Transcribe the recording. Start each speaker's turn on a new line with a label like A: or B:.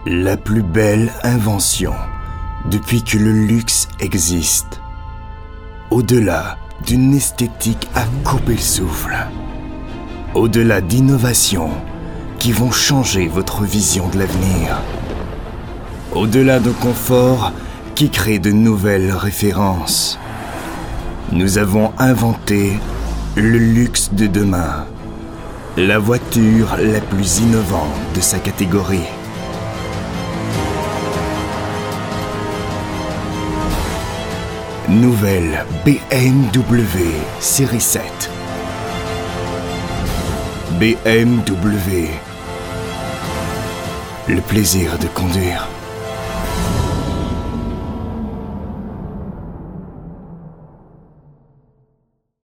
A: La plus belle invention depuis que le luxe existe. Au-delà d'une esthétique à couper le souffle. Au-delà d'innovations qui vont changer votre vision de l'avenir. Au-delà de confort qui crée de nouvelles références. Nous avons inventé le luxe de demain. La voiture la plus innovante de sa catégorie. Nouvelle BMW Série 7. BMW. Le plaisir de conduire.